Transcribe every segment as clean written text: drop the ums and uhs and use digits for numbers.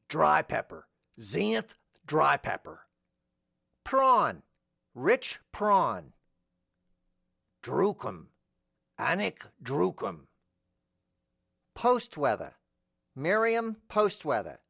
Dry pepper. Zenith dry pepper. Prawn. Rich prawn. Drookum. Anik drookum. Postweather. Miriam Postweather.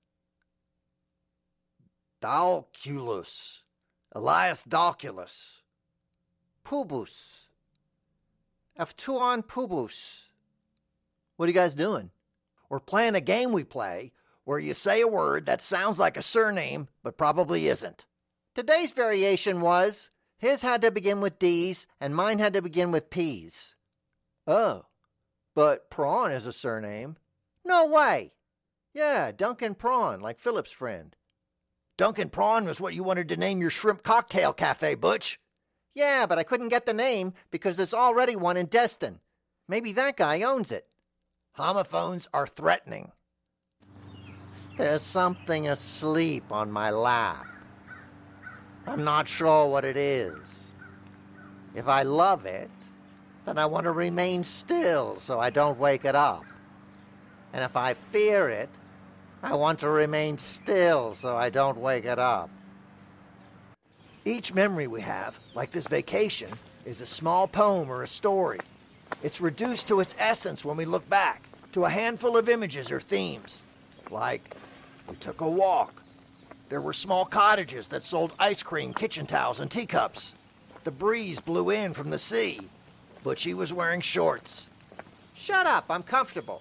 Dalculus. Elias Dalculus. Pubus. Aftuan Pubus. What are you guys doing? We're playing a game we play where you say a word that sounds like a surname but probably isn't. Today's variation was, his had to begin with D's and mine had to begin with P's. Oh, but Prawn is a surname. No way. Yeah, Duncan Prawn, like Philip's friend. Duncan Prawn was what you wanted to name your shrimp cocktail cafe, Butch. Yeah, but I couldn't get the name because there's already one in Destin. Maybe that guy owns it. Homophones are threatening. There's something asleep on my lap. I'm not sure what it is. If I love it, then I want to remain still so I don't wake it up. And if I fear it, I want to remain still so I don't wake it up. Each memory we have, like this vacation, is a small poem or a story. It's reduced to its essence when we look back, to a handful of images or themes. Like, we took a walk. There were small cottages that sold ice cream, kitchen towels, and teacups. The breeze blew in from the sea, but she was wearing shorts. Shut up, I'm comfortable.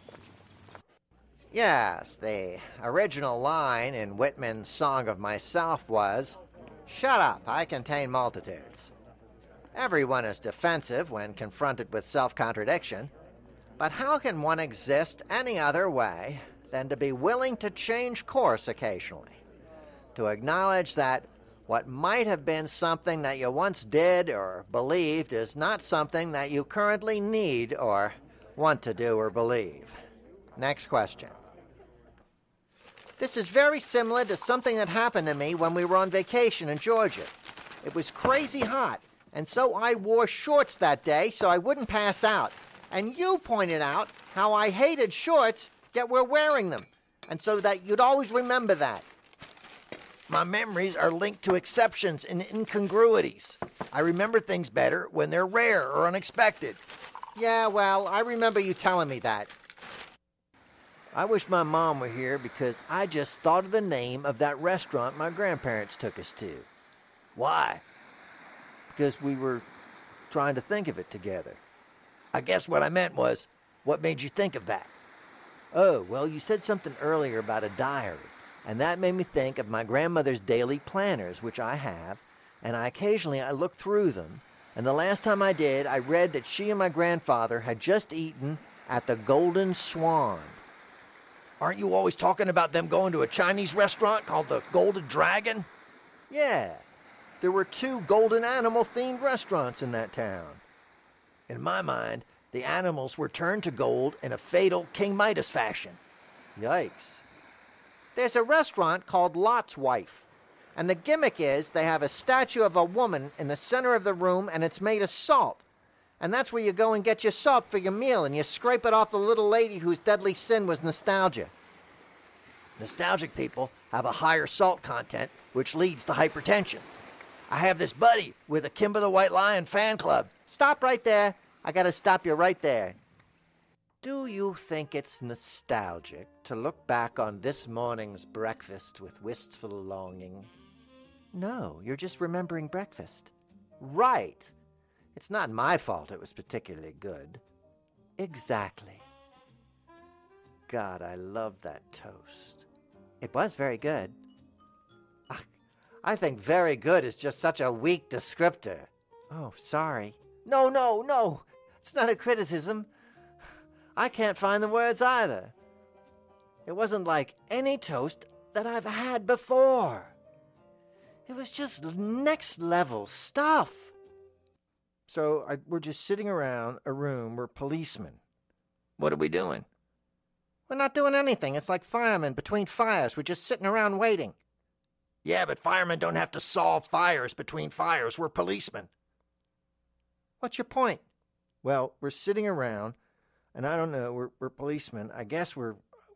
Yes, the original line in Whitman's Song of Myself was, "Shut up, I contain multitudes." Everyone is defensive when confronted with self-contradiction, but how can one exist any other way than to be willing to change course occasionally? To acknowledge that what might have been something that you once did or believed is not something that you currently need or want to do or believe. Next question. This is very similar to something that happened to me when we were on vacation in Georgia. It was crazy hot, and so I wore shorts that day so I wouldn't pass out. And you pointed out how I hated shorts, yet we're wearing them, and so that you'd always remember that. My memories are linked to exceptions and incongruities. I remember things better when they're rare or unexpected. Yeah, well, I remember you telling me that. I wish my mom were here because I just thought of the name of that restaurant my grandparents took us to. Why? Because we were trying to think of it together. I guess what I meant was, what made you think of that? Oh, well, you said something earlier about a diary, and that made me think of my grandmother's daily planners, which I have, and occasionally I look through them, and the last time I did, I read that she and my grandfather had just eaten at the Golden Swan. Aren't you always talking about them going to a Chinese restaurant called the Golden Dragon? Yeah, there were 2 golden animal-themed restaurants in that town. In my mind, the animals were turned to gold in a fatal King Midas fashion. Yikes. There's a restaurant called Lot's Wife, and the gimmick is they have a statue of a woman in the center of the room, and it's made of salt. And that's where you go and get your salt for your meal, and you scrape it off the little lady whose deadly sin was nostalgia. Nostalgic people have a higher salt content, which leads to hypertension. I have this buddy with a Kimba the White Lion fan club. Stop right there. I gotta stop you right there. Do you think it's nostalgic to look back on this morning's breakfast with wistful longing? No, you're just remembering breakfast. Right. It's not my fault it was particularly good. Exactly. God, I love that toast. It was very good. I think very good is just such a weak descriptor. Oh, sorry. No. It's not a criticism. I can't find the words either. It wasn't like any toast that I've had before. It was just next level stuff. So we're just sitting around a room. We're policemen. What are we doing? We're not doing anything. It's like firemen between fires. We're just sitting around waiting. Yeah, but firemen don't have to solve fires between fires. We're policemen. What's your point? Well, we're sitting around, and I don't know, we're policemen. I guess we're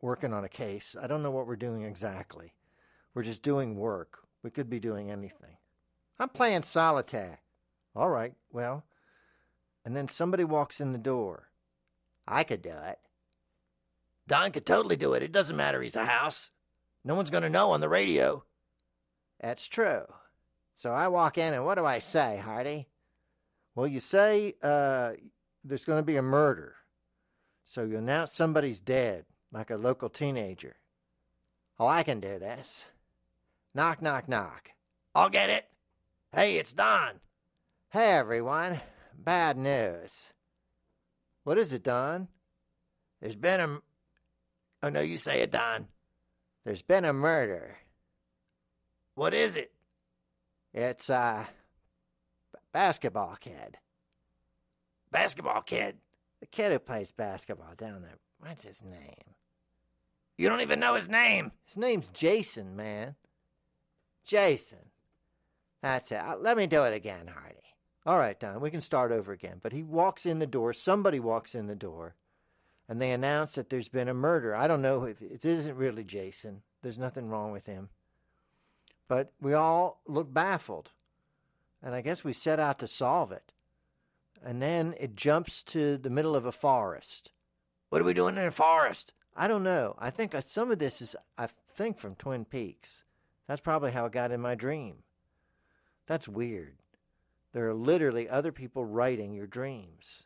working on a case. I don't know what we're doing exactly. We're just doing work. We could be doing anything. I'm playing solitaire. All right, well. And then somebody walks in the door. I could do it. Don could totally do it. It doesn't matter. He's a house. No one's going to know on the radio. That's true. So I walk in, and what do I say, Hardy? Well, you say there's going to be a murder. So you announce somebody's dead, like a local teenager. Oh, I can do this. Knock, knock, knock. I'll get it. Hey, it's Don. Hey, everyone. Bad news. What is it, Don? There's been a... Oh, no, you say it, Don. There's been a murder. What is it? It's a basketball kid. Basketball kid? The kid who plays basketball down there. What's his name? You don't even know his name. His name's Jason, man. Jason. That's it. Let me do it again, Hardy. All right, Don, we can start over again. But he walks in the door, somebody walks in the door, and they announce that there's been a murder. I don't know if it isn't really Jason. There's nothing wrong with him. But we all look baffled. And I guess we set out to solve it. And then it jumps to the middle of a forest. What are we doing in a forest? I don't know. I think some of this is, from Twin Peaks. That's probably how it got in my dream. That's weird. There are literally other people writing your dreams.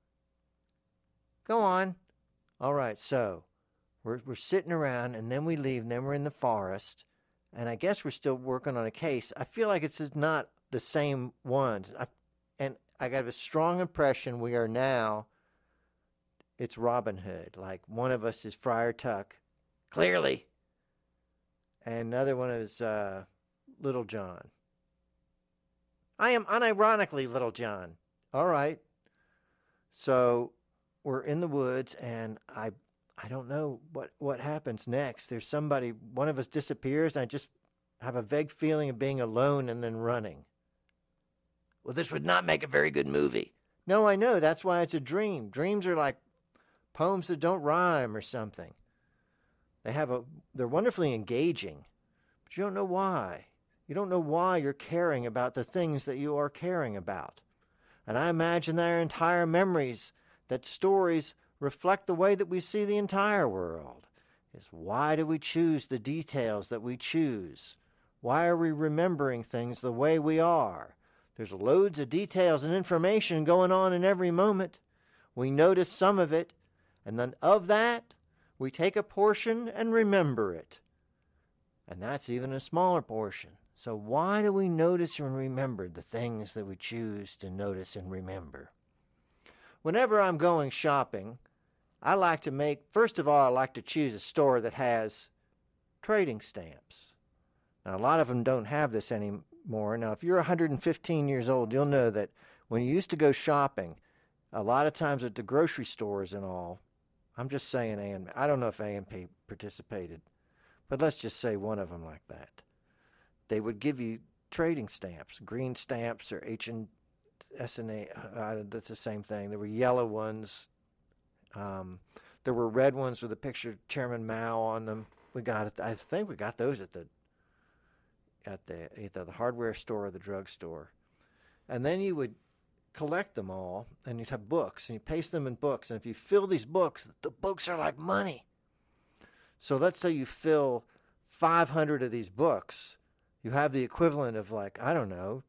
Go on. All right, so we're sitting around, and then we leave, and then we're in the forest, and I guess we're still working on a case. I feel like it's not the same ones. And I got a strong impression we are now, it's Robin Hood. Like one of us is Friar Tuck. Clearly. And another one is Little John. I am unironically Little John. All right. So we're in the woods, and I don't know what happens next. There's somebody, one of us disappears, and I just have a vague feeling of being alone and then running. Well, this would not make a very good movie. No, I know. That's why it's a dream. Dreams are like poems that don't rhyme or something. They're wonderfully engaging, but you don't know why. You don't know why you're caring about the things that you are caring about. And I imagine there are entire memories, that stories reflect the way that we see the entire world. Is why do we choose the details that we choose? Why are we remembering things the way we are? There's loads of details and information going on in every moment. We notice some of it, and then of that, we take a portion and remember it. And that's even a smaller portion. So why do we notice and remember the things that we choose to notice and remember? Whenever I'm going shopping, I like to choose a store that has trading stamps. Now, a lot of them don't have this anymore. Now, if you're 115 years old, you'll know that when you used to go shopping, a lot of times at the grocery stores and all, I'm just saying I don't know if A&P participated, but let's just say one of them like that. They would give you trading stamps, green stamps or H&S&A. That's the same thing. There were yellow ones. There were red ones with a picture of Chairman Mao on them. I think we got those at either the hardware store or the drugstore. And then you would collect them all, and you'd have books, and you paste them in books. And if you fill these books, the books are like money. So let's say you fill 500 of these books. You have the equivalent of like, I don't know,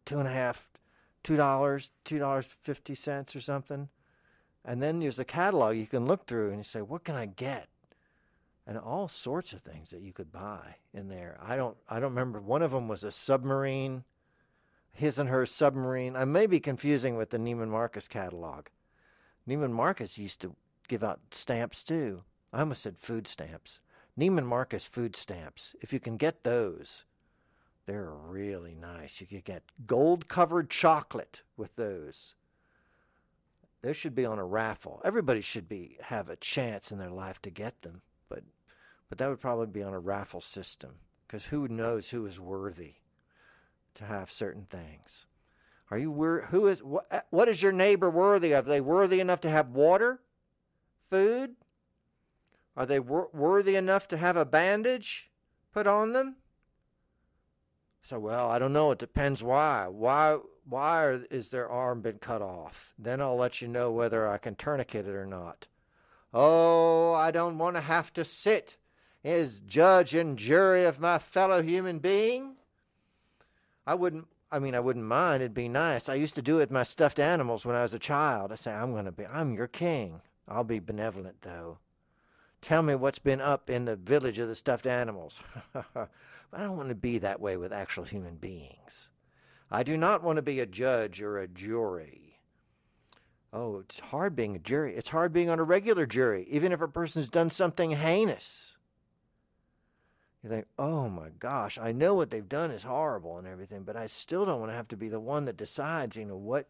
$2.50 or something. And then there's a catalog you can look through and you say, what can I get? And all sorts of things that you could buy in there. I don't remember. One of them was a submarine, his and her submarine. I may be confusing with the Neiman Marcus catalog. Neiman Marcus used to give out stamps too. I almost said food stamps. Neiman Marcus food stamps. If you can get those, they're really nice. You could get gold-covered chocolate with those. Those should be on a raffle. Everybody should have a chance in their life to get them, but that would probably be on a raffle system, because who knows who is worthy to have certain things. Are you what is your neighbor worthy of? Are they worthy enough to have water, food, Are they worthy enough to have a bandage put on them? So, well, I don't know. It depends why. Why is their arm been cut off? Then I'll let you know whether I can tourniquet it or not. Oh, I don't want to have to sit as judge and jury of my fellow human being. I wouldn't mind. It'd be nice. I used to do it with my stuffed animals when I was a child. I say, I'm your king. I'll be benevolent, though. Tell me what's been up in the village of the stuffed animals. But I don't want to be that way with actual human beings. I do not want to be a judge or a jury. Oh, it's hard being a jury. It's hard being on a regular jury, even if a person's done something heinous. You think, oh my gosh, I know what they've done is horrible and everything, but I still don't want to have to be the one that decides, what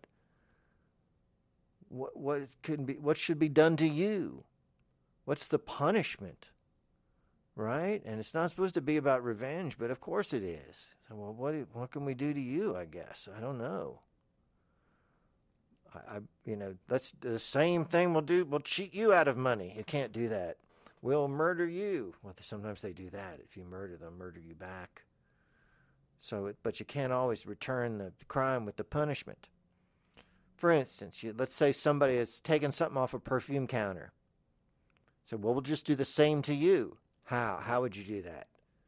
should be done to you. What's the punishment? Right? And it's not supposed to be about revenge, but of course it is. So, well, what can we do to you, I guess? I don't know. That's the same thing we'll do. We'll cheat you out of money. You can't do that. We'll murder you. Well, sometimes they do that. If you murder, they'll murder you back. But you can't always return the crime with the punishment. For instance, let's say somebody has taken something off a perfume counter. So, well, we'll just do the same to you. How? How would you do that?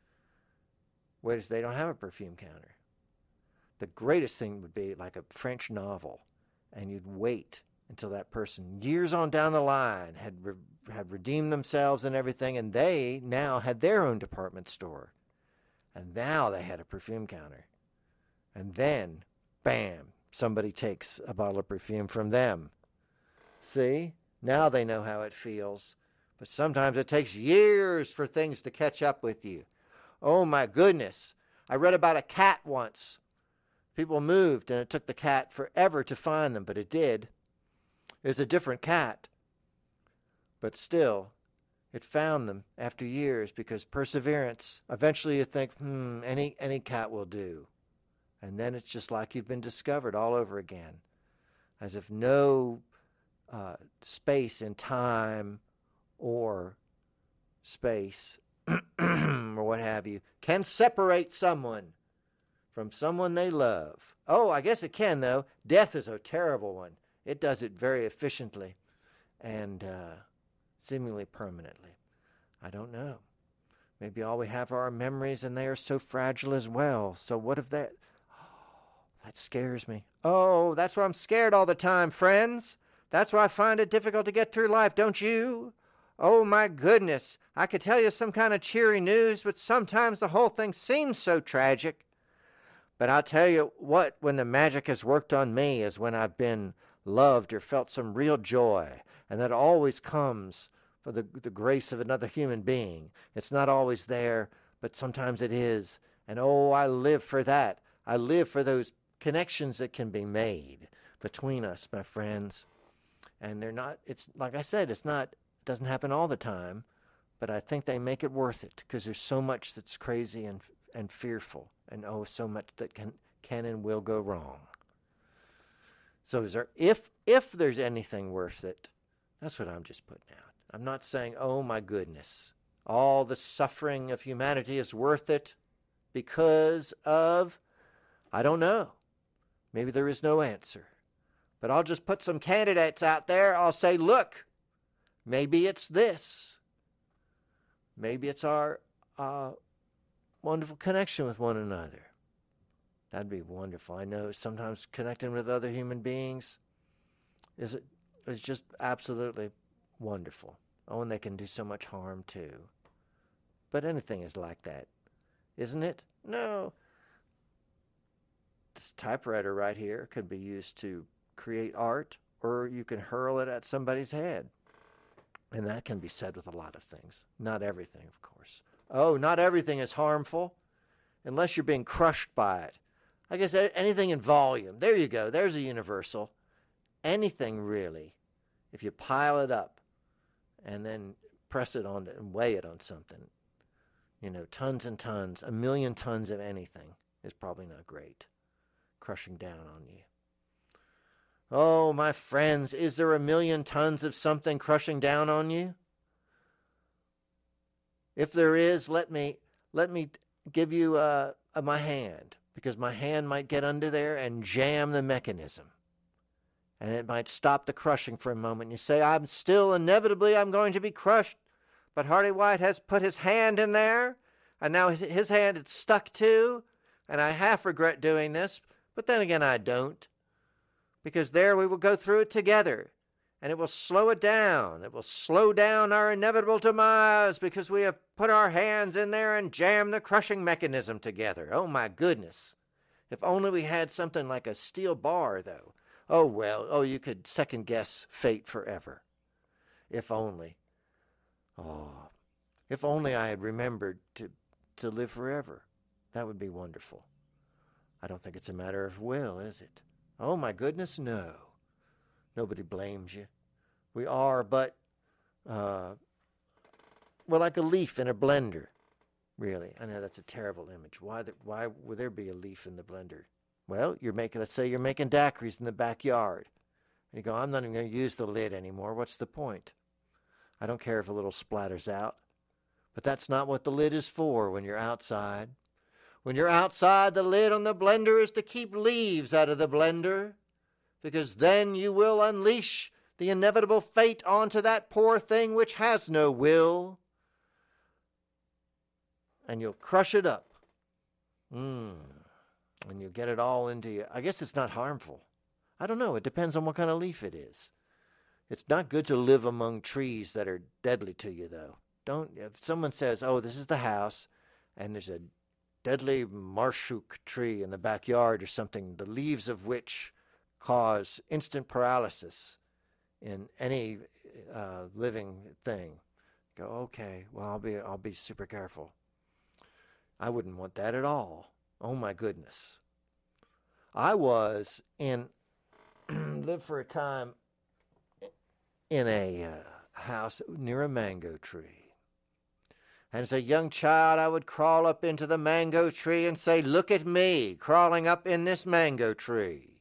Whereas they don't have a perfume counter. The greatest thing would be like a French novel, and you'd wait until that person, years on down the line, had redeemed themselves and everything, and they now had their own department store. And now they had a perfume counter. And then, bam, somebody takes a bottle of perfume from them. See? Now they know how it feels. But sometimes it takes years for things to catch up with you. Oh my goodness. I read about a cat once. People moved and it took the cat forever to find them, but it did. It was a different cat. But still, it found them after years because perseverance. Eventually you think, any cat will do. And then it's just like you've been discovered all over again. As if no space and time or space or what have you can separate someone from someone they love. Oh, I guess it can, though. Death is a terrible one. It does it very efficiently and seemingly permanently. I don't know. Maybe all we have are our memories, and they are so fragile as well. So what if that... Oh, that scares me. Oh, that's why I'm scared all the time, friends. That's why I find it difficult to get through life, don't you? Oh, my goodness. I could tell you some kind of cheery news, but sometimes the whole thing seems so tragic. But I'll tell you what, when the magic has worked on me is when I've been loved or felt some real joy. And that always comes for the grace of another human being. It's not always there, but sometimes it is. And oh, I live for that. I live for those connections that can be made between us, my friends. And they're not, it's like I said, it doesn't happen all the time, but I think they make it worth it because there's so much that's crazy and fearful, and oh, so much that can and will go wrong. So if there's anything worth it, that's what I'm just putting out. I'm not saying, oh my goodness, all the suffering of humanity is worth it because of, I don't know. Maybe there is no answer. But I'll just put some candidates out there. I'll say, look, maybe it's this. Maybe it's our wonderful connection with one another. That'd be wonderful. I know sometimes connecting with other human beings is just absolutely wonderful. Oh, and they can do so much harm too. But anything is like that, isn't it? No. This typewriter right here could be used to create art, or you can hurl it at somebody's head. And that can be said with a lot of things. Not everything, of course. Oh, not everything is harmful unless you're being crushed by it. I guess anything in volume. There you go. There's a universal. Anything really. If you pile it up and then press it on and weigh it on something, tons and tons, 1 million tons of anything is probably not great. Crushing down on you. Oh, my friends, is there 1 million tons of something crushing down on you? If there is, let me give you my hand, because my hand might get under there and jam the mechanism. And it might stop the crushing for a moment. You say, I'm going to be crushed. But Hardy White has put his hand in there, and now his hand is stuck too, and I half regret doing this, but then again I don't. Because there we will go through it together, and it will slow it down. It will slow down our inevitable demise because we have put our hands in there and jammed the crushing mechanism together. Oh, my goodness. If only we had something like a steel bar, though. Oh, well, you could second-guess fate forever. If only. Oh, if only I had remembered to live forever. That would be wonderful. I don't think it's a matter of will, is it? Oh, my goodness, no. Nobody blames you. We are but, we're like a leaf in a blender, really. I know that's a terrible image. Why would there be a leaf in the blender? Well, let's say you're making daiquiris in the backyard. And you go, I'm not even going to use the lid anymore. What's the point? I don't care if a little splatters out. But that's not what the lid is for when you're outside. When you're outside, the lid on the blender is to keep leaves out of the blender, because then you will unleash the inevitable fate onto that poor thing which has no will, and you'll crush it up. And you'll get it all into you. I guess it's not harmful. I don't know. It depends on what kind of leaf it is. It's not good to live among trees that are deadly to you, though. If someone says, oh, this is the house, and there's a deadly marshuk tree in the backyard or something, the leaves of which cause instant paralysis in any living thing, go, okay, well, I'll be super careful. I wouldn't want that at all. Oh, my goodness. I lived for a time in a house near a mango tree. And as a young child, I would crawl up into the mango tree and say, look at me, crawling up in this mango tree.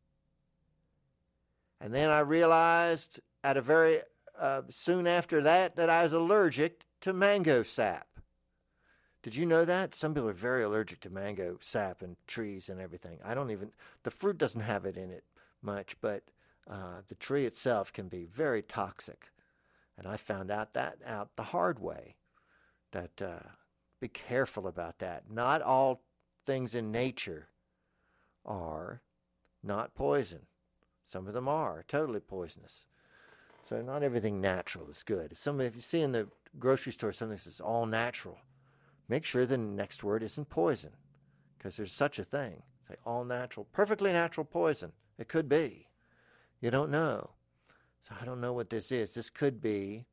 And then I realized at a very soon after that I was allergic to mango sap. Did you know that? Some people are very allergic to mango sap and trees and everything. The fruit doesn't have it in it much, but the tree itself can be very toxic. And I found out the hard way, that be careful about that. Not all things in nature are not poison. Some of them are totally poisonous. So not everything natural is good. If you see in the grocery store something that says all natural, make sure the next word isn't poison, because there's such a thing. Say all natural, perfectly natural poison. It could be. You don't know. So I don't know what this is. This could be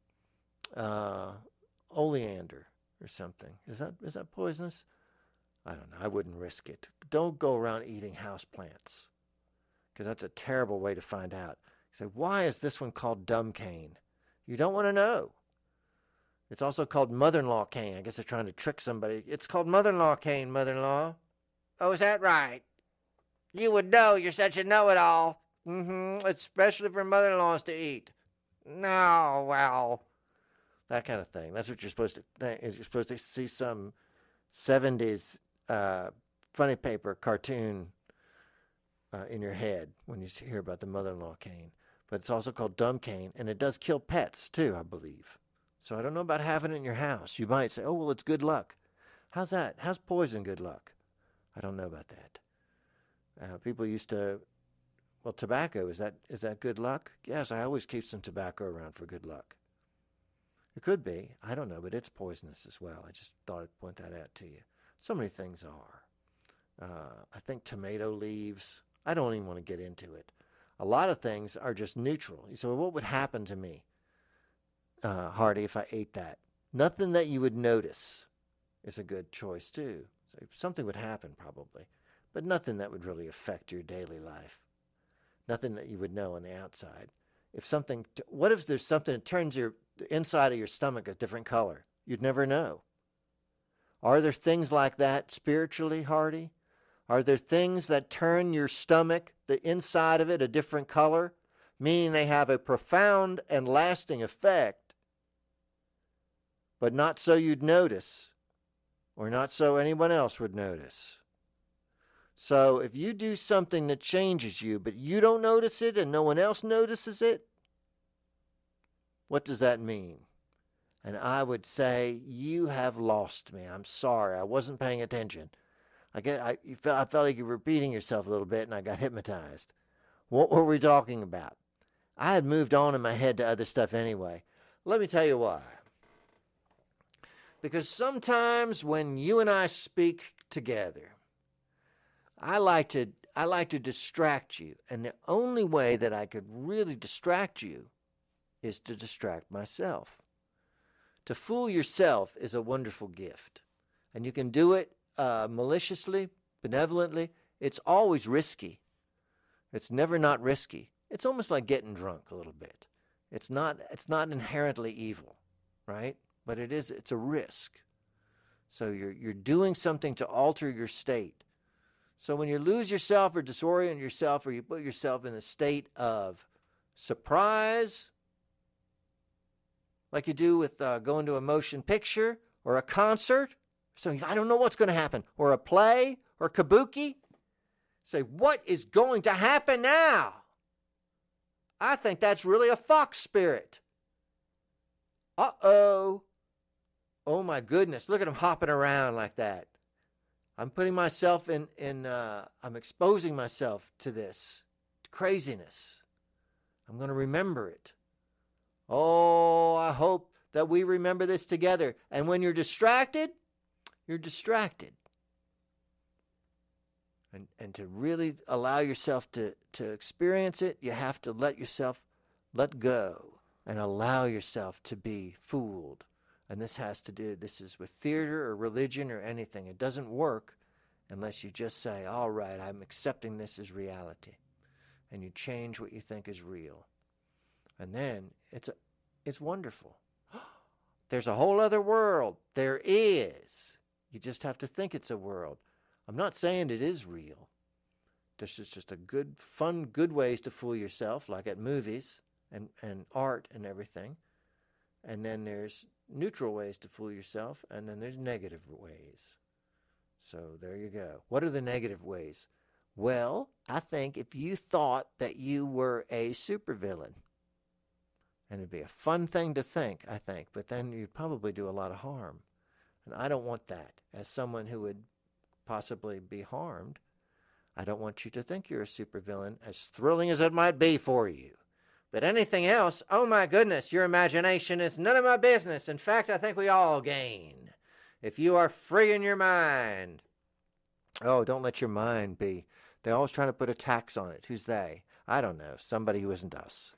oleander or something. Is that poisonous? I don't know. I wouldn't risk it. Don't go around eating house plants, because that's a terrible way to find out. You say, why is this one called dumb cane? You don't want to know. It's also called mother-in-law cane. I guess they're trying to trick somebody. It's called mother-in-law cane, mother-in-law. Oh, is that right? You would know. You're such a know-it-all. Especially for mother-in-laws to eat. No, well, that kind of thing. That's what you're supposed to think. You're supposed to see some 70s funny paper cartoon in your head when you hear about the mother-in-law cane. But it's also called dumb cane, and it does kill pets too, I believe. So I don't know about having it in your house. You might say, oh, well, it's good luck. How's that? How's poison good luck? I don't know about that. People used to, well, tobacco, is that good luck? Yes, I always keep some tobacco around for good luck. It could be. I don't know, but it's poisonous as well. I just thought I'd point that out to you. So many things are. I think tomato leaves, I don't even want to get into it. A lot of things are just neutral. You say, well, what would happen to me, Hardy, if I ate that? Nothing that you would notice is a good choice, too. So something would happen, probably, but nothing that would really affect your daily life. Nothing that you would know on the outside. What if there's something that turns the inside of your stomach a different color? You'd never know. Are there things like that spiritually, Hardy? Are there things that turn your stomach, the inside of it, a different color, meaning they have a profound and lasting effect, but not so you'd notice, or not so anyone else would notice. So if you do something that changes you, but you don't notice it and no one else notices it, what does that mean? And I would say, you have lost me. I'm sorry. I wasn't paying attention. I felt like you were repeating yourself a little bit, and I got hypnotized. What were we talking about? I had moved on in my head to other stuff anyway. Let me tell you why. Because sometimes when you and I speak together, I like to distract you. And the only way that I could really distract you is to distract myself. To fool yourself is a wonderful gift. And you can do it maliciously, benevolently. It's always risky. It's never not risky. It's almost like getting drunk a little bit. It's not inherently evil, right? But it's a risk. So you're doing something to alter your state. So when you lose yourself or disorient yourself, or you put yourself in a state of surprise, like you do with going to a motion picture or a concert, so I don't know what's going to happen, or a play or kabuki, say, what is going to happen now? I think that's really a fox spirit. Uh-oh. Oh my goodness, look at him hopping around like that. I'm putting myself I'm exposing myself to this craziness. I'm going to remember it. Oh, I hope that we remember this together. And when you're distracted, you're distracted. And to really allow yourself to experience it, you have to let yourself let go and allow yourself to be fooled. And this is with theater or religion or anything. It doesn't work unless you just say, all right, I'm accepting this as reality. And you change what you think is real. And then it's wonderful. There's a whole other world. There is. You just have to think it's a world. I'm not saying it is real. There's just a good, fun, good ways to fool yourself, like at movies and art and everything. And then there's neutral ways to fool yourself, and then there's negative ways. So there you go. What are the negative ways? Well, I think if you thought that you were a supervillain, and it'd be a fun thing to think, I think, but then you'd probably do a lot of harm. And I don't want that. As someone who would possibly be harmed, I don't want you to think you're a supervillain, as thrilling as it might be for you. But anything else, oh my goodness, your imagination is none of my business. In fact, I think we all gain. If you are free in your mind. Oh, don't let your mind be. They're always trying to put a tax on it. Who's they? I don't know. Somebody who isn't us.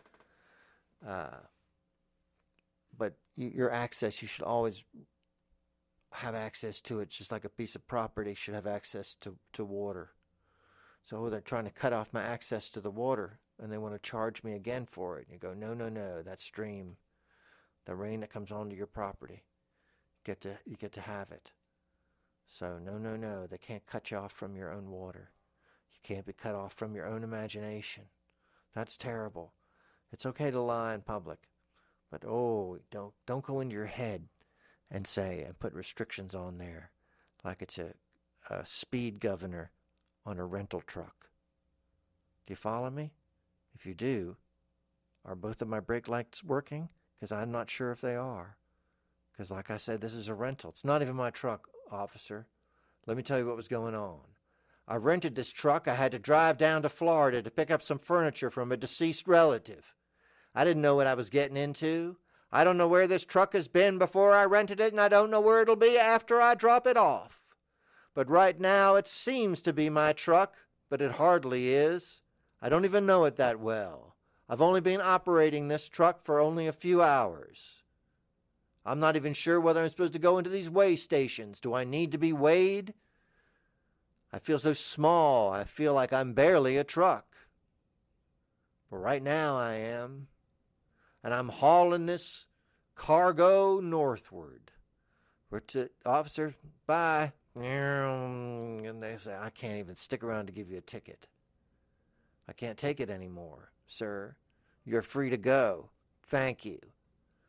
But your access, you should always have access to it, just like a piece of property should have access to water. So they're trying to cut off my access to the water, and they want to charge me again for it. You go, no, that stream, the rain that comes onto your property, you get to have it. So no, they can't cut you off from your own water. You can't be cut off from your own imagination. That's terrible. It's okay to lie in public, but don't go into your head and put restrictions on there, like it's a speed governor on a rental truck. Do you follow me? If you do, are both of my brake lights working? Because I'm not sure if they are. Because like I said, this is a rental. It's not even my truck, officer. Let me tell you what was going on. I rented this truck. I had to drive down to Florida to pick up some furniture from a deceased relative. I didn't know what I was getting into. I don't know where this truck has been before I rented it, and I don't know where it'll be after I drop it off. But right now it seems to be my truck, but it hardly is. I don't even know it that well. I've only been operating this truck for only a few hours. I'm not even sure whether I'm supposed to go into these weigh stations. Do I need to be weighed? I feel so small. I feel like I'm barely a truck. But right now I am. And I'm hauling this cargo northward. Officer, bye. And they say, I can't even stick around to give you a ticket. I can't take it anymore, sir. You're free to go. Thank you.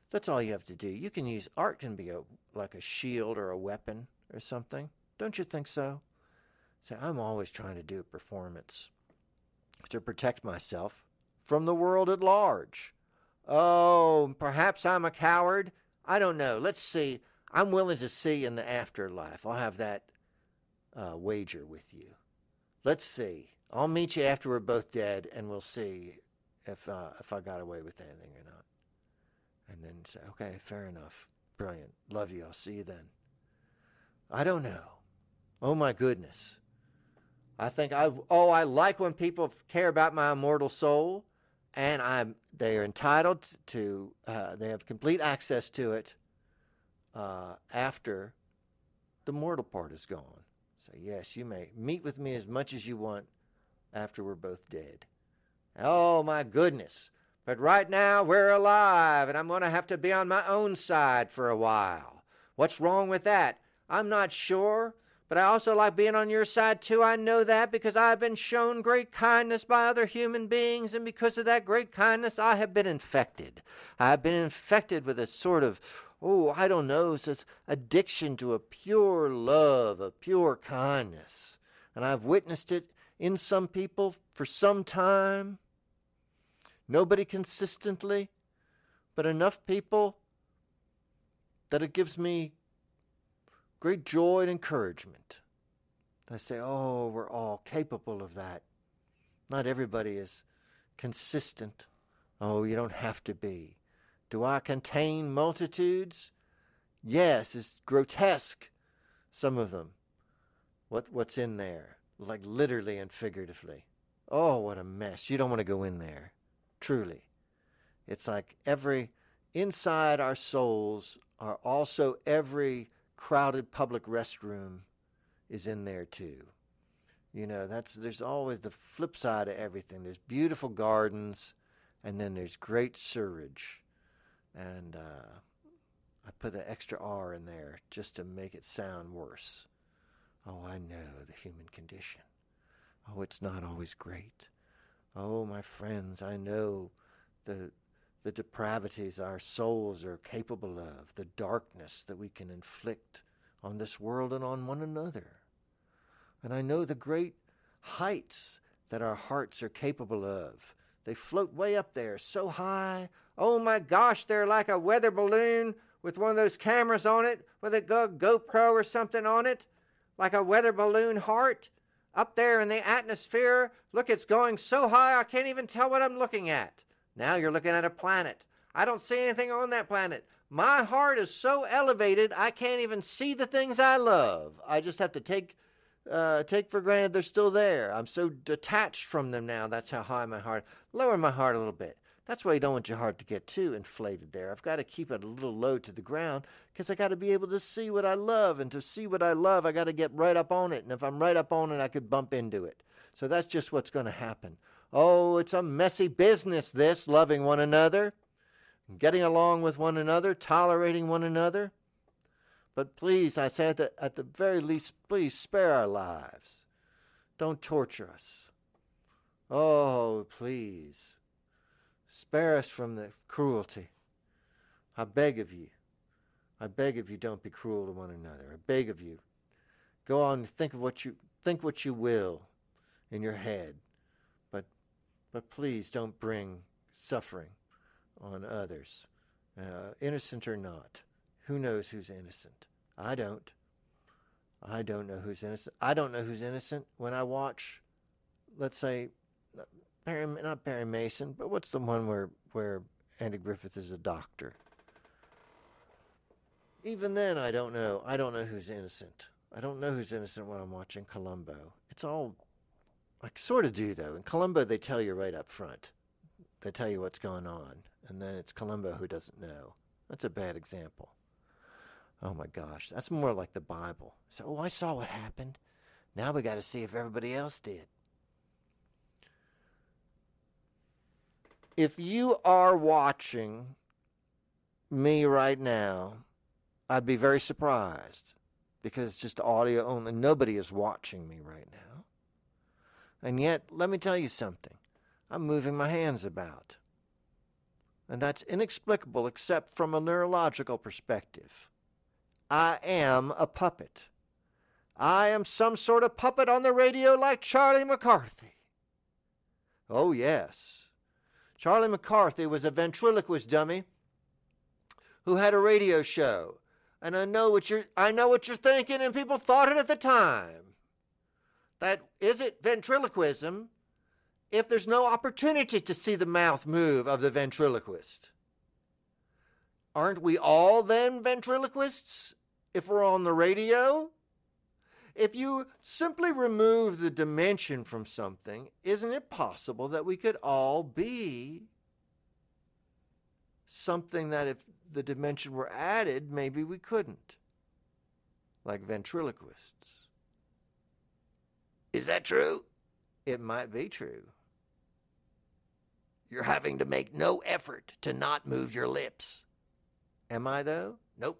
That's all you have to do. You can use art can be like a shield or a weapon or something. Don't you think so? So I'm always trying to do a performance to protect myself from the world at large. Oh, perhaps I'm a coward. I don't know. Let's see. I'm willing to see in the afterlife. I'll have that wager with you. Let's see. I'll meet you after we're both dead, and we'll see if I got away with anything or not. And then say, okay, fair enough. Brilliant. Love you. I'll see you then. I don't know. Oh, my goodness. I like when people care about my immortal soul, and they are entitled to, they have complete access to it after the mortal part is gone. So, yes, you may meet with me as much as you want after we're both dead. Oh, my goodness. But right now, we're alive, and I'm going to have to be on my own side for a while. What's wrong with that? I'm not sure, but I also like being on your side, too. I know that because I've been shown great kindness by other human beings, and because of that great kindness, I have been infected. I have been infected with a sort of, I don't know, this addiction to a pure love, a pure kindness. And I've witnessed it in some people for some time. Nobody consistently, but enough people that it gives me great joy and encouragement. I say, we're all capable of that. Not everybody is consistent. You don't have to be. Do I contain multitudes? Yes, it's grotesque, some of them. What's in there, like literally and figuratively. Oh, what a mess. You don't want to go in there. Truly. It's like inside our souls are also every crowded public restroom is in there too. There's always the flip side of everything. There's beautiful gardens, and then there's great sewage. And I put the extra R in there just to make it sound worse. I know the human condition. It's not always great. My friends, I know the depravities our souls are capable of, the darkness that we can inflict on this world and on one another. And I know the great heights that our hearts are capable of. They float way up there, so high. Oh my gosh, they're like a weather balloon with one of those cameras on it, with a GoPro or something on it, like a weather balloon heart. Up there in the atmosphere, look, it's going so high I can't even tell what I'm looking at. Now you're looking at a planet. I don't see anything on that planet. My heart is so elevated I can't even see the things I love. I just have to take for granted they're still there. I'm so detached from them now. That's how high my heart. Lower my heart a little bit. That's why you don't want your heart to get too inflated there. I've got to keep it a little low to the ground because I got to be able to see what I love. And to see what I love, I got to get right up on it. And if I'm right up on it, I could bump into it. So that's just what's going to happen. It's a messy business, this, loving one another, getting along with one another, tolerating one another. But please, I say at the very least, please spare our lives. Don't torture us. Please. Spare us from the cruelty. I beg of you. I beg of you, don't be cruel to one another. I beg of you. Go on and think what you will in your head. But please don't bring suffering on others. Innocent or not. Who knows who's innocent? I don't. I don't know who's innocent. I don't know who's innocent when I watch, let's say, not Barry Mason, but what's the one where Andy Griffith is a doctor? Even then, I don't know. I don't know who's innocent. I don't know who's innocent when I'm watching Columbo. It's all, I sort of do, though. In Columbo, they tell you right up front. They tell you what's going on, and then it's Columbo who doesn't know. That's a bad example. Oh, my gosh. That's more like the Bible. So, I saw what happened. Now we got to see if everybody else did. If you are watching me right now, I'd be very surprised because it's just audio only. Nobody is watching me right now. And yet, let me tell you something. I'm moving my hands about. And that's inexplicable except from a neurological perspective. I am a puppet. I am some sort of puppet on the radio like Charlie McCarthy. Oh, yes. Charlie McCarthy was a ventriloquist dummy who had a radio show. And I know what you're thinking, and people thought it at the time. That is it ventriloquism if there's no opportunity to see the mouth move of the ventriloquist? Aren't we all then ventriloquists if we're on the radio? If you simply remove the dimension from something, isn't it possible that we could all be something that if the dimension were added, maybe we couldn't? Like ventriloquists. Is that true? It might be true. You're having to make no effort to not move your lips. Am I, though? Nope.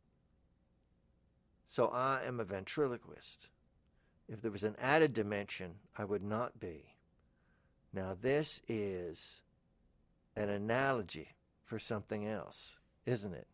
So I am a ventriloquist. If there was an added dimension, I would not be. Now this is an analogy for something else, isn't it?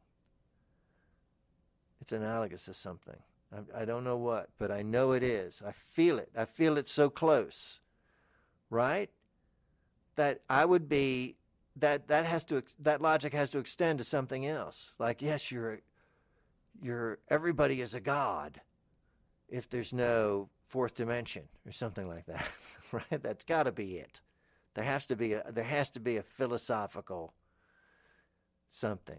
It's analogous to something. I don't know what, but I know it is. I feel it. I feel it so close, right? That I would be, that logic has to extend to something else. Like, yes, everybody is a god if there's no fourth dimension or something like that, right? That's got to be it. There has to be a philosophical something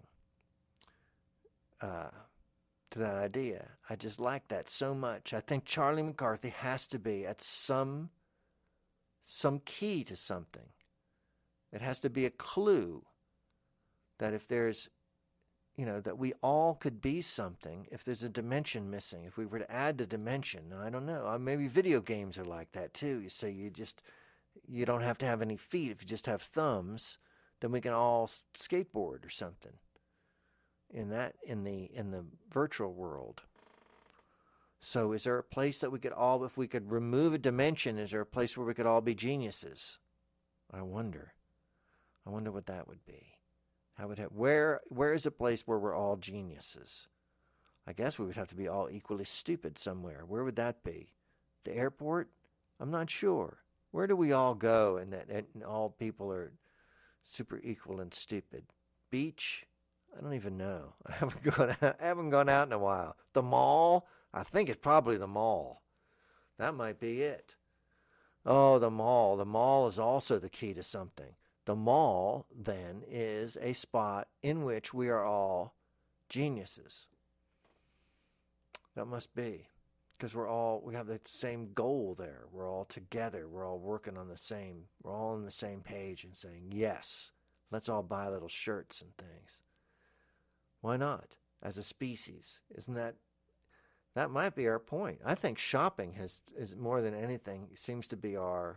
to that idea. I just like that so much. I think Charlie McCarthy has to be at some key to something. It has to be a clue that if there's, that we all could be something if there's a dimension missing. If we were to add the dimension, I don't know. Maybe video games are like that too. You say you don't have to have any feet. If you just have thumbs, then we can all skateboard or something. In the virtual world. So is there a place that we could all, if we could remove a dimension, is there a place where we could all be geniuses? I wonder what that would be. Where is a place where we're all geniuses? I guess we would have to be all equally stupid somewhere. Where would that be? The airport? I'm not sure. Where do we all go and all people are super equal and stupid? Beach? I don't even know. I haven't gone out in a while. The mall? I think it's probably the mall. That might be it. Oh, the mall. The mall is also the key to something. The mall, then, is a spot in which we are all geniuses. That must be. Because we have the same goal there. We're all together. We're all working on we're all on the same page and saying, yes, let's all buy little shirts and things. Why not? As a species, isn't that might be our point. I think shopping is more than anything seems to be our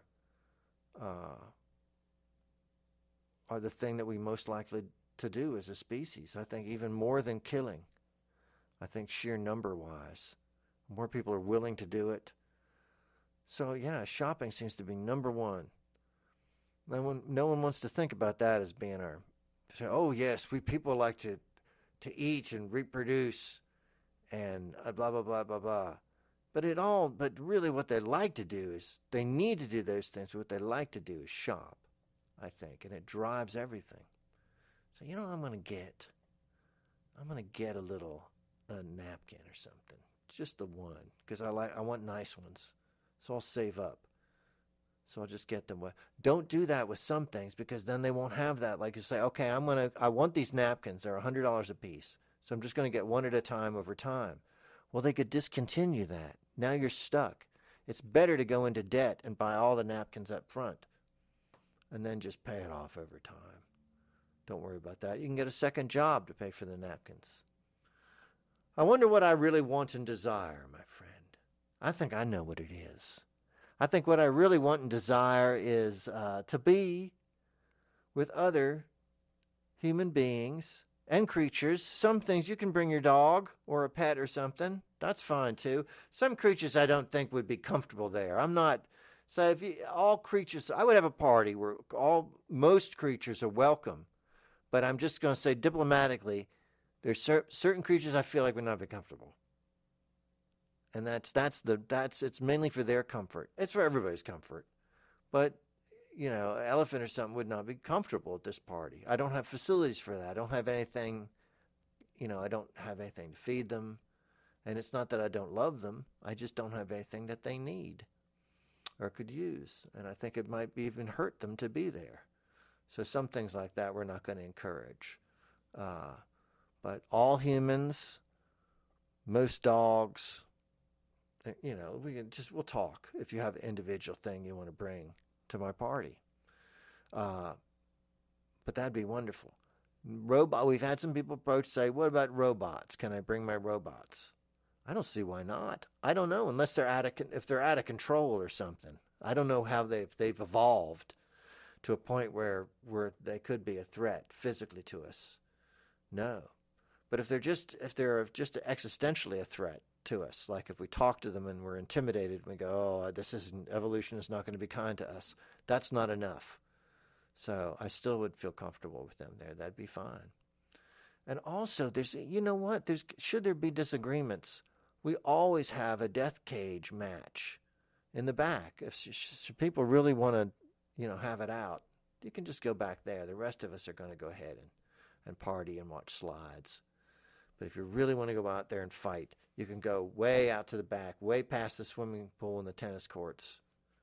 the thing that we most likely to do as a species. I think even more than killing. I think sheer number-wise, more people are willing to do it. So yeah, shopping seems to be number one. No one wants to think about that as being say, oh yes, people like to eat and reproduce and blah, blah, blah, blah, blah. But really what they like to do is, they need to do those things. What they like to do is shop, I think, and it drives everything. So, what I'm going to get? I'm going to get a napkin or something. Just the one, because I want nice ones. So I'll save up. So I'll just get them. Don't do that with some things, because then they won't have that. Like you say, okay, I want these napkins. They're $100 a piece. So I'm just going to get one at a time over time. Well, they could discontinue that. Now you're stuck. It's better to go into debt and buy all the napkins up front and then just pay it off over time. Don't worry about that. You can get a second job to pay for the napkins. I wonder what I really want and desire, my friend. I think I know what it is. I think what I really want and desire is to be with other human beings and creatures. Some things you can bring your dog or a pet or something. That's fine too. Some creatures I don't think would be comfortable there. I'm not. So all creatures, I would have a party where most creatures are welcome, But I'm just going to say diplomatically, there's certain creatures I feel like would not be comfortable. And it's mainly for their comfort. It's for everybody's comfort. But, elephant or something would not be comfortable at this party. I don't have facilities for that. I don't have anything, I don't have anything to feed them. And it's not that I don't love them. I just don't have anything that they need or could use. And I think it might even hurt them to be there. So some things like that we're not going to encourage. But all humans, most dogs, we'll talk if you have an individual thing you want to bring to my party. But that'd be wonderful. We've had some people approach, say, what about robots? Can I bring my robots? I don't see why not. I don't know, unless if they're out of control or something. I don't know how they've evolved to a point where they could be a threat physically to us. No. But if they're just existentially a threat to us, like if we talk to them and we're intimidated and we go, evolution is not going to be kind to us, that's not enough. So I still would feel comfortable with them there. That'd be fine. And also, should there be disagreements, we always have a death cage match in the back. If people really want to, have it out, you can just go back there. The rest of us are going to go ahead and party and watch slides. But if you really want to go out there and fight, you can go way out to the back, way past the swimming pool and the tennis courts.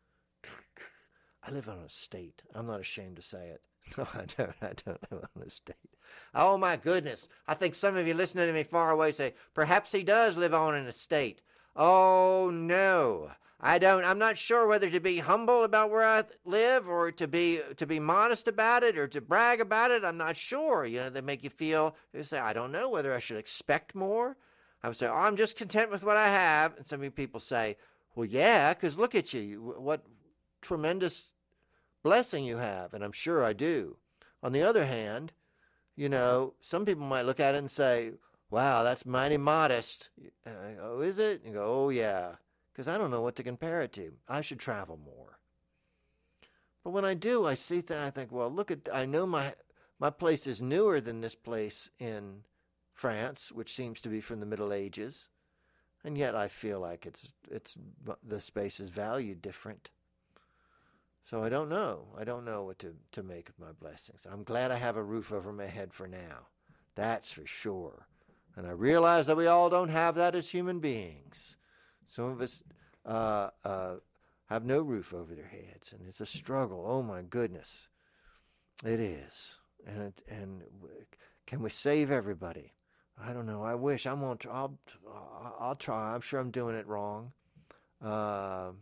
I live on an estate. I'm not ashamed to say it. No, I don't live on an estate. Oh, my goodness. I think some of you listening to me far away say, perhaps he does live on an estate. Oh, no. I don't. I'm not sure whether to be humble about where I live or to be modest about it or to brag about it. I'm not sure. They make you feel, you say, I don't know whether I should expect more. I would say, oh, I'm just content with what I have. And some people say, well, yeah, because look at you. What tremendous blessing you have. And I'm sure I do. On the other hand, some people might look at it and say, wow, that's mighty modest. And I go, oh, is it? And you go, oh, yeah. Because I don't know what to compare it to. I should travel more. But when I do, I see that I think, well, I know my place is newer than this place in France, which seems to be from the Middle Ages. And yet I feel like the space is valued different. So I don't know. I don't know what to make of my blessings. I'm glad I have a roof over my head for now. That's for sure. And I realize that we all don't have that as human beings. Some of us have no roof over their heads, and it's a struggle. Oh my goodness, it is. And can we save everybody? I don't know. I wish. I won't. I'll try. I'm sure I'm doing it wrong, but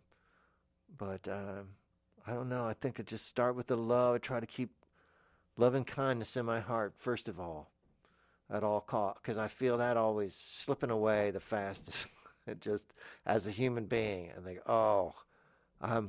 I don't know. I think it just start with the love. I try to keep love and kindness in my heart first of all, at all costs, because I feel that always slipping away the fastest. Just as a human being, and think, oh, I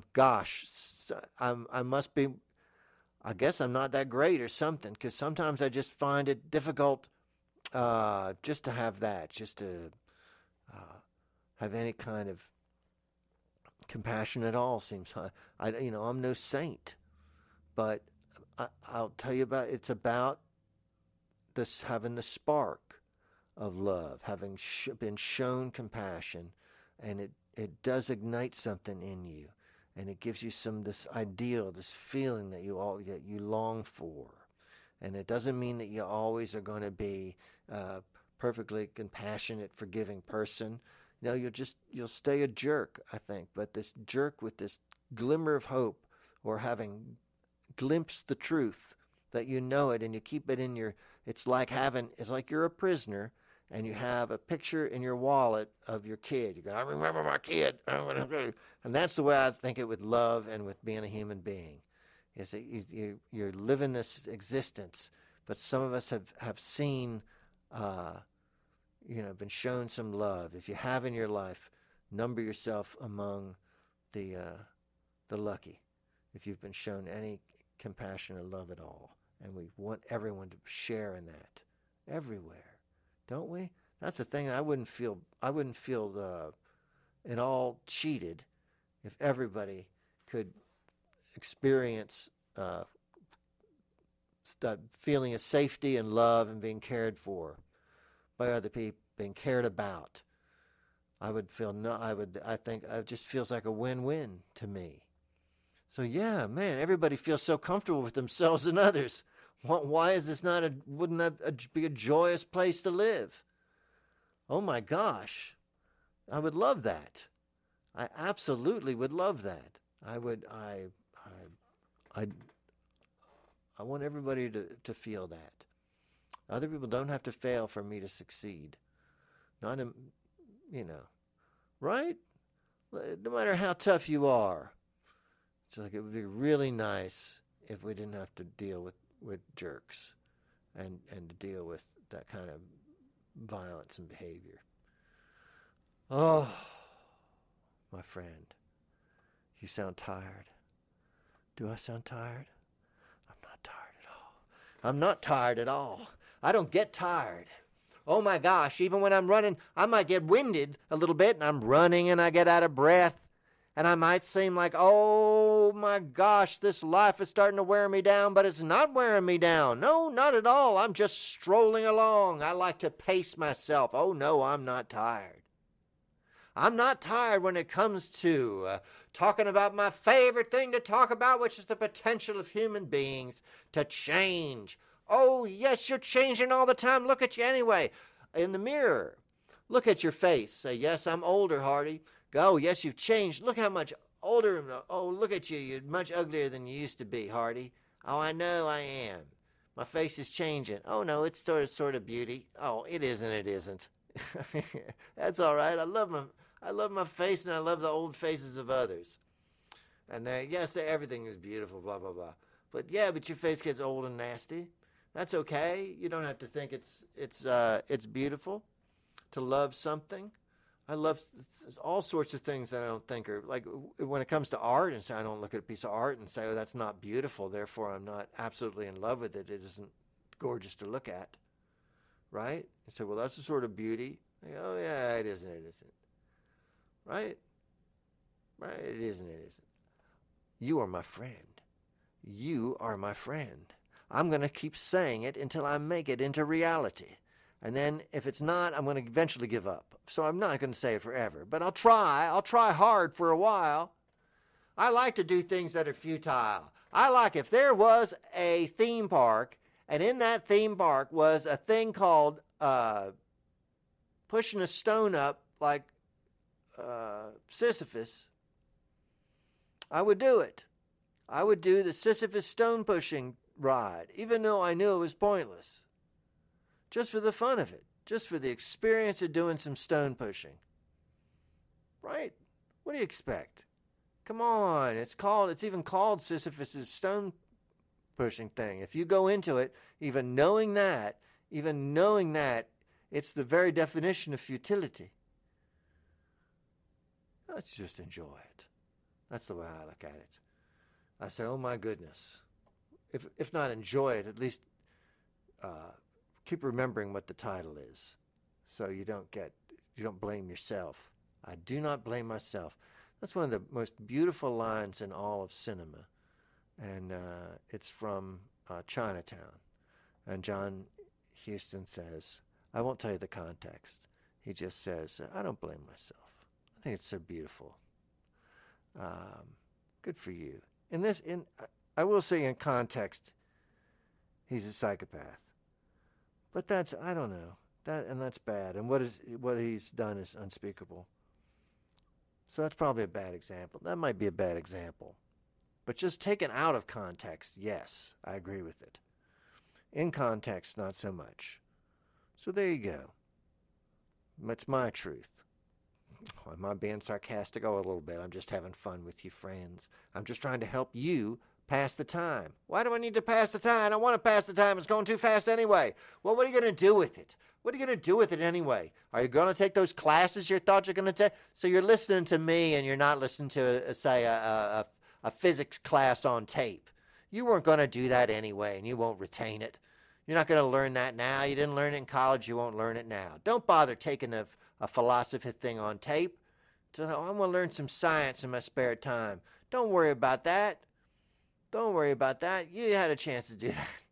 must be. I guess I'm not that great or something, because sometimes I just find it difficult, just to have that, just to have any kind of compassion at all. Seems I'm no saint, but I'll tell you it's about this having the spark of love, having been shown compassion, and it does ignite something in you, and it gives you this ideal, this feeling that you long for, and it doesn't mean that you always are going to be a perfectly compassionate, forgiving person. No, you'll stay a jerk, I think, but this jerk with this glimmer of hope, or having glimpsed the truth that you know it and you keep it in your. It's like you're a prisoner. And you have a picture in your wallet of your kid. You go, I remember my kid. And that's the way I think it with love and with being a human being. Is that you're living this existence, but some of us have seen, been shown some love. If you have in your life, number yourself among the lucky. If you've been shown any compassion or love at all, and we want everyone to share in that everywhere. Don't we? That's the thing. I wouldn't feel at all cheated if everybody could experience that feeling of safety and love and being cared for by other people, being cared about. I think it just feels like a win-win to me. So yeah, man, everybody feels so comfortable with themselves and others. Why is this wouldn't that be a joyous place to live? Oh my gosh, I would love that. I absolutely would love that. I want everybody to feel that. Other people don't have to fail for me to succeed. Right? No matter how tough you are. It's like it would be really nice if we didn't have to deal with jerks and to deal with that kind of violence and behavior. Oh, my friend, you sound tired. Do I sound tired? I'm not tired at all. I'm not tired at all. I don't get tired. Oh my gosh, even when I'm running, I might get winded a little bit, and I'm running and I get out of breath. And I might seem like, oh my gosh, this life is starting to wear me down, but it's not wearing me down. No, not at all. I'm just strolling along. I like to pace myself. Oh no, I'm not tired. I'm not tired when it comes to talking about my favorite thing to talk about, which is the potential of human beings to change. Oh yes, you're changing all the time. Look at you anyway. In the mirror, look at your face. Say, yes, I'm older, Hardy. Go, yes, you've changed. Look how much older. Oh, look at you. You're much uglier than you used to be, Hardy. Oh, I know I am. My face is changing. Oh, no, it's sort of beauty. Oh, it isn't, it isn't. That's all right. I love my face, and I love the old faces of others. And yes, everything is beautiful, blah, blah, blah. But your face gets old and nasty. That's okay. You don't have to think it's beautiful to love something. I love all sorts of things that I don't think are, like when it comes to art, and say I don't look at a piece of art and say, oh, that's not beautiful, therefore I'm not absolutely in love with it. It isn't gorgeous to look at, right? And say, well, that's a sort of beauty. Like, oh, yeah, it isn't, it isn't. Right? Right, it isn't, it isn't. You are my friend. You are my friend. I'm going to keep saying it until I make it into reality. And then if it's not, I'm going to eventually give up. So I'm not going to say it forever. But I'll try. I'll try hard for a while. I like to do things that are futile. I like if there was a theme park, and in that theme park was a thing called pushing a stone up like Sisyphus, I would do it. I would do the Sisyphus stone pushing ride, even though I knew it was pointless. Just for the fun of it. Just for the experience of doing some stone pushing. Right? What do you expect? Come on. It's even called Sisyphus' stone pushing thing. If you go into it, even knowing that, it's the very definition of futility. Let's just enjoy it. That's the way I look at it. I say, oh my goodness. If not enjoy it, at least keep remembering what the title is, so you don't blame yourself. I do not blame myself. That's one of the most beautiful lines in all of cinema, and it's from Chinatown. And John Huston says, I won't tell you the context. He just says, I don't blame myself. I think it's so beautiful. Good for you. I will say in context, he's a psychopath. But I don't know. That's bad. And what he's done is unspeakable. So that's probably a bad example. That might be a bad example. But just taken out of context, yes, I agree with it. In context, not so much. So there you go. That's my truth. Am I being sarcastic? Oh, a little bit. I'm just having fun with you, friends. I'm just trying to help you pass the time. Why do I need to pass the time? I don't want to pass the time. It's going too fast anyway. Well, what are you going to do with it? What are you going to do with it anyway? Are you going to take those classes you thought you're going to take? So you're listening to me and you're not listening to, say, a physics class on tape. You weren't going to do that anyway, and you won't retain it. You're not going to learn that now. You didn't learn it in college. You won't learn it now. Don't bother taking a philosophy thing on tape. So I'm going to learn some science in my spare time. Don't worry about that. Don't worry about that. You had a chance to do that.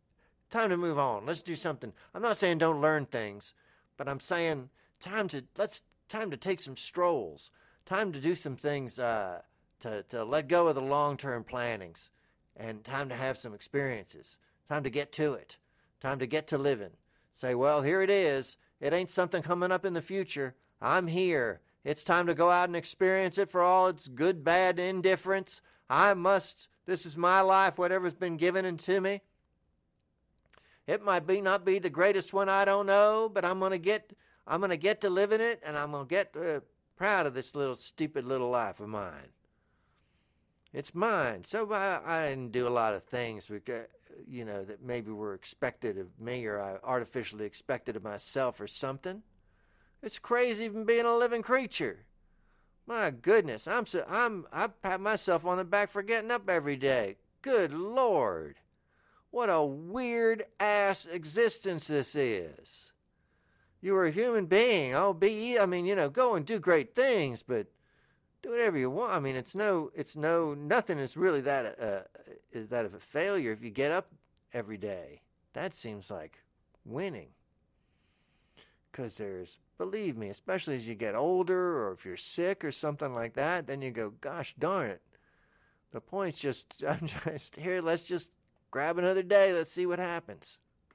Time to move on. Let's do something. I'm not saying don't learn things, but I'm saying time to take some strolls. Time to do some things to let go of the long-term plannings, and time to have some experiences. Time to get to it. Time to get to living. Say, well, here it is. It ain't something coming up in the future. I'm here. It's time to go out and experience it for all its good, bad, indifference. This is my life, whatever's been given to me. It might not be the greatest one, I don't know, but I'm gonna get to live in it, and I'm gonna get proud of this stupid little life of mine. It's mine. So I didn't do a lot of things, that maybe were expected of me, or I artificially expected of myself, or something. It's crazy even being a living creature. My goodness, I pat myself on the back for getting up every day. Good Lord. What a weird-ass existence this is. You are a human being. Go and do great things, but do whatever you want. I mean, nothing is really that of a failure if you get up every day. That seems like winning. Because believe me, especially as you get older, or if you're sick or something like that, then you go, gosh darn it. The point's I'm just here, let's just grab another day. Let's see what happens.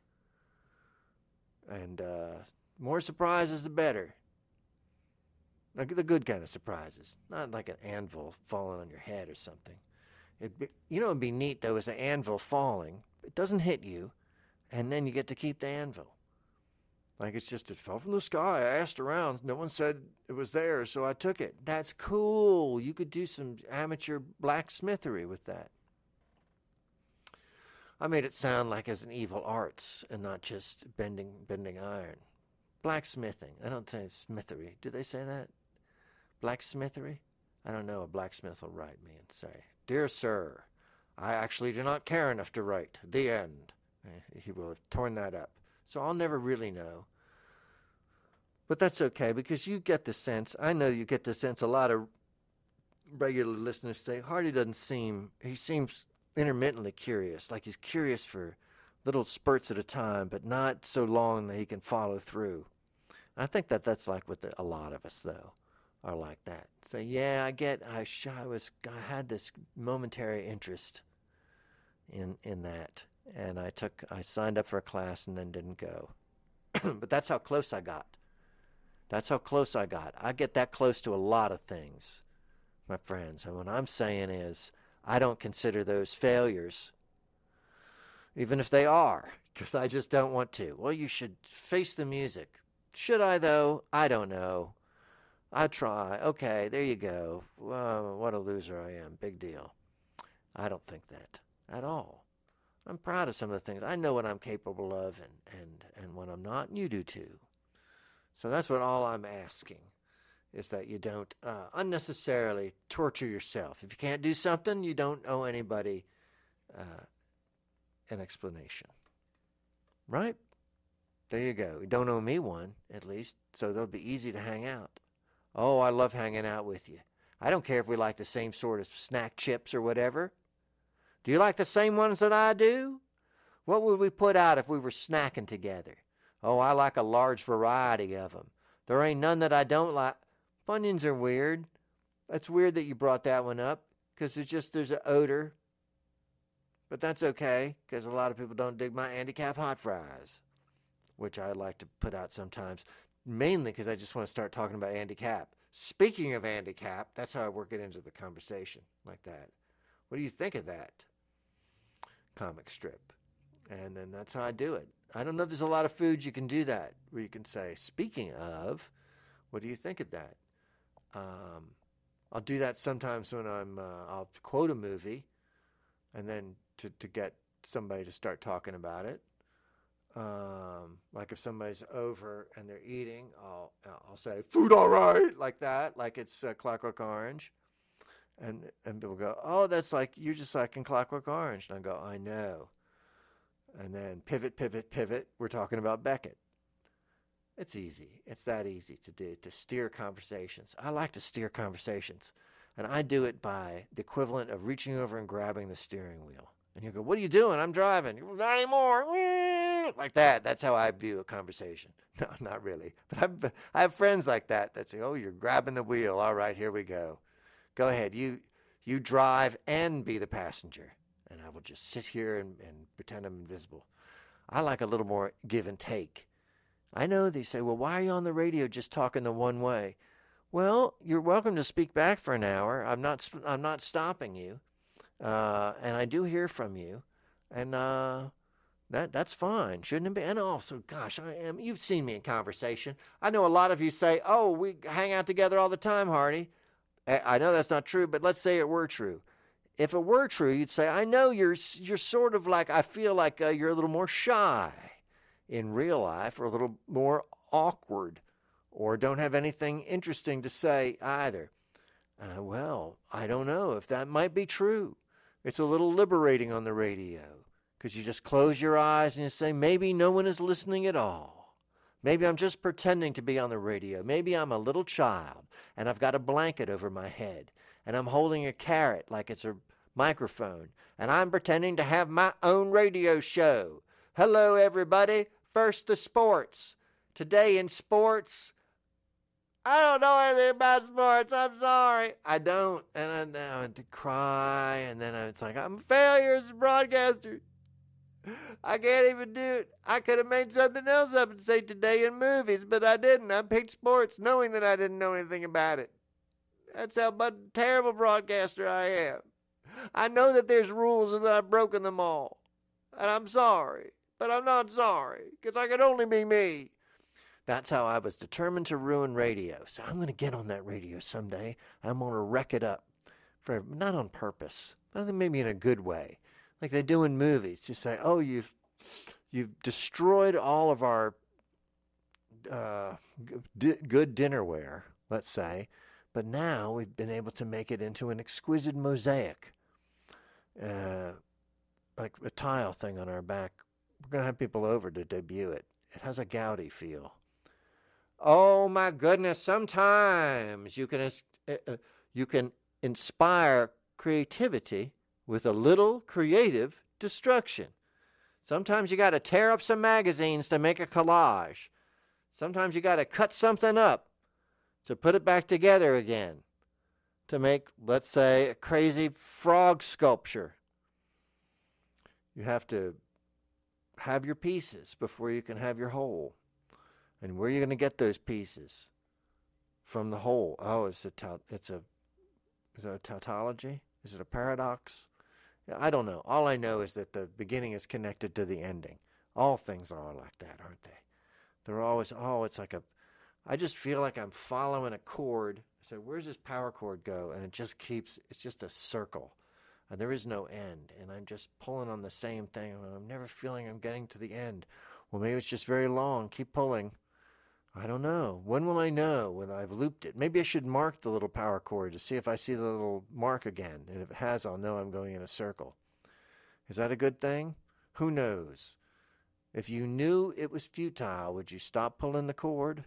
And more surprises, the better. Like the good kind of surprises. Not like an anvil falling on your head or something. It'd be neat, though, is an anvil falling. It doesn't hit you, and then you get to keep the anvil. Like it fell from the sky. I asked around. No one said it was there, so I took it. That's cool. You could do some amateur blacksmithery with that. I made it sound like as an evil arts and not just bending iron. Blacksmithing. I don't say smithery. Do they say that? Blacksmithery? I don't know. A blacksmith will write me and say, "Dear sir, I actually do not care enough to write. The end." He will have torn that up. So I'll never really know. But that's okay, because you get the sense. I know you get the sense. A lot of regular listeners say, Hardy he seems intermittently curious, like he's curious for little spurts at a time, but not so long that he can follow through. I think that's like with a lot of us, though, are like that. So yeah, I had this momentary interest in that, and I signed up for a class and then didn't go. But that's how close I got. I get that close to a lot of things, my friends. And what I'm saying is, I don't consider those failures, even if they are, because I just don't want to. Well, you should face the music. Should I, though? I don't know. I try. Okay, there you go. What a loser I am. Big deal. I don't think that at all. I'm proud of some of the things. I know what I'm capable of and what I'm not, and you do too. So that's what all I'm asking, is that you don't unnecessarily torture yourself. If you can't do something, you don't owe anybody an explanation. Right? There you go. You don't owe me one, at least, so they'll be easy to hang out. Oh, I love hanging out with you. I don't care if we like the same sort of snack chips or whatever. Do you like the same ones that I do? What would we put out if we were snacking together? Oh, I like a large variety of them. There ain't none that I don't like. Funyuns are weird. That's weird that you brought that one up, because there's an odor. But that's okay, because a lot of people don't dig my handicap hot fries, which I like to put out sometimes, mainly because I just want to start talking about handicap. Speaking of handicap, that's how I work it into the conversation, like that. What do you think of that comic strip? And then that's how I do it. I don't know if there's a lot of foods you can do that, where you can say, speaking of, what do you think of that? I'll do that sometimes when I'll quote a movie, and then to get somebody to start talking about it. Like if somebody's over and they're eating, I'll say, food all right, like that, like it's Clockwork Orange. And people go, oh, that's like, you're just like in Clockwork Orange. And I go, I know. And then pivot, we're talking about Beckett. It's easy. It's that easy to do, to steer conversations. I like to steer conversations. And I do it by the equivalent of reaching over and grabbing the steering wheel. And you go, what are you doing? I'm driving. You go, not anymore. Like that. That's how I view a conversation. No, not really. But I have friends like that say, oh, you're grabbing the wheel. All right, here we go. Go ahead. You drive and be the passenger. And I will just sit here and pretend I'm invisible. I like a little more give and take. I know they say, well, why are you on the radio just talking the one way? Well, you're welcome to speak back for an hour. I'm not stopping you. And I do hear from you. And that's fine. Shouldn't it be? And also, gosh, you've seen me in conversation. I know a lot of you say, oh, we hang out together all the time, Hardy. I know that's not true, but let's say it were true. If it were true, you'd say, I know you're sort of like, I feel like you're a little more shy in real life, or a little more awkward, or don't have anything interesting to say either. Well, I don't know if that might be true. It's a little liberating on the radio, because you just close your eyes and you say, maybe no one is listening at all. Maybe I'm just pretending to be on the radio. Maybe I'm a little child, and I've got a blanket over my head, and I'm holding a carrot like it's a microphone, and I'm pretending to have my own radio show. Hello, everybody. First, the sports. Today in sports, I don't know anything about sports. I'm sorry. I don't. And I had to cry, and then it's like, I'm a failure as a broadcaster. I can't even do it. I could have made something else up and say today in movies, but I didn't. I picked sports knowing that I didn't know anything about it. That's how much terrible broadcaster I am. I know that there's rules and that I've broken them all. And I'm sorry. But I'm not sorry, because I could only be me. That's how I was determined to ruin radio. So I'm going to get on that radio someday. I'm going to wreck it up. Not on purpose, but maybe in a good way. Like they do in movies. Just say, oh, you've destroyed all of our good dinnerware, let's say. But now we've been able to make it into an exquisite mosaic. Like a tile thing on our back. We're going to have people over to debut it. It has a Gaudi feel. Oh, my goodness. Sometimes you can inspire creativity with a little creative destruction. Sometimes you got to tear up some magazines to make a collage. Sometimes you got to cut something up to put it back together again to make, let's say, a crazy frog sculpture. You have to have your pieces before you can have your whole. And where are you going to get those pieces? From the whole. Oh, is it a tautology? Is it a paradox? I don't know. All I know is that the beginning is connected to the ending. All things are like that, aren't they? They're always, it's like I just feel like I'm following a chord. So where's this power chord go? And it's just a circle. And there is no end, and I'm just pulling on the same thing. I'm never feeling I'm getting to the end. Well, maybe it's just very long. Keep pulling. I don't know. When will I know when I've looped it? Maybe I should mark the little power chord to see if I see the little mark again. And if it has, I'll know I'm going in a circle. Is that a good thing? Who knows? If you knew it was futile, would you stop pulling the cord?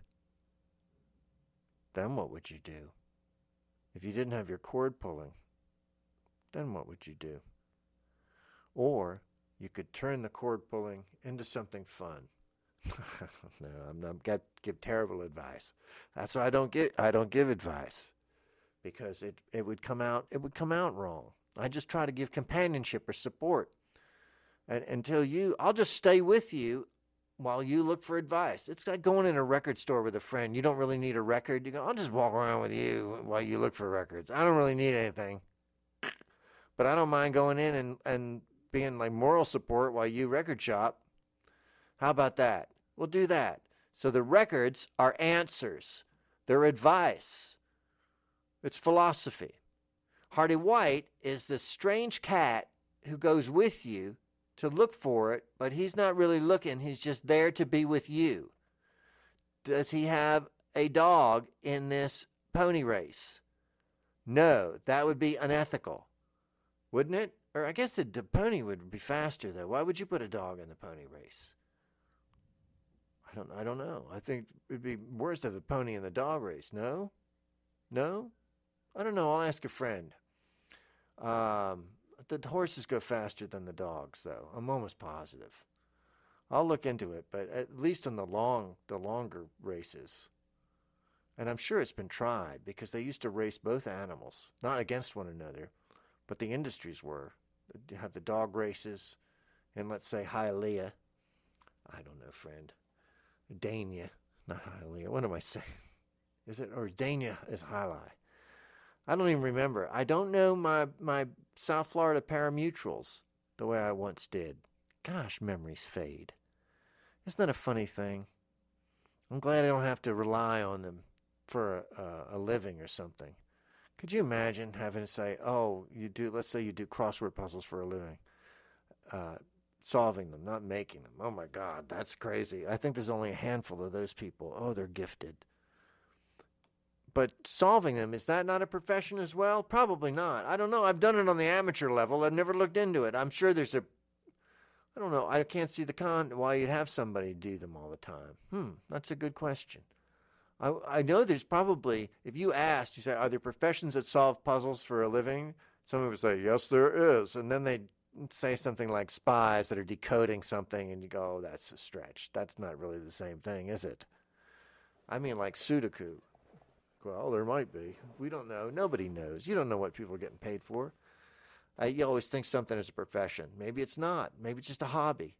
Then what would you do? If you didn't have your cord pulling, then what would you do? Or you could turn the cord pulling into something fun. No, I'm not going to give terrible advice. That's why I don't give advice, because it would come out wrong. I just try to give companionship or support. And I'll just stay with you while you look for advice. It's like going in a record store with a friend. You don't really need a record. You go, I'll just walk around with you while you look for records. I don't really need anything. But I don't mind going in and being like moral support while you record shop. How about that? We'll do that. So the records are answers. They're advice. It's philosophy. Hardy White is the strange cat who goes with you to look for it, but he's not really looking. He's just there to be with you. Does he have a dog in this pony race? No, that would be unethical. Wouldn't it? Or I guess the pony would be faster, though. Why would you put a dog in the pony race? I don't know. I think it'd be worse to have a pony in the dog race. No? No? I don't know. I'll ask a friend. the horses go faster than the dogs, though. I'm almost positive. I'll look into it, but at least on the longer races. And I'm sure it's been tried because they used to race both animals, not against one another, but the industries were. You have the dog races in, let's say, Hialeah. I don't know, friend. Dania, not Hialeah. What am I saying? Is it? Or Dania is Hialeah. I don't even remember. I don't know my South Florida parimutuels the way I once did. Gosh, memories fade. Isn't that a funny thing? I'm glad I don't have to rely on them for a living or something. Could you imagine having to say, oh, let's say you do crossword puzzles for a living, solving them, not making them. Oh my God, that's crazy. I think there's only a handful of those people. Oh, they're gifted. But solving them, is that not a profession as well? Probably not. I don't know. I've done it on the amateur level. I've never looked into it. I'm sure there's I don't know. I can't see why you'd have somebody do them all the time. That's a good question. I know there's probably, if you asked, you say, are there professions that solve puzzles for a living? Someone would say, yes, there is. And then they'd say something like spies that are decoding something, and you go, oh, that's a stretch. That's not really the same thing, is it? I mean, like Sudoku. Well, there might be. We don't know. Nobody knows. You don't know what people are getting paid for. You always think something is a profession. Maybe it's not. Maybe it's just a hobby.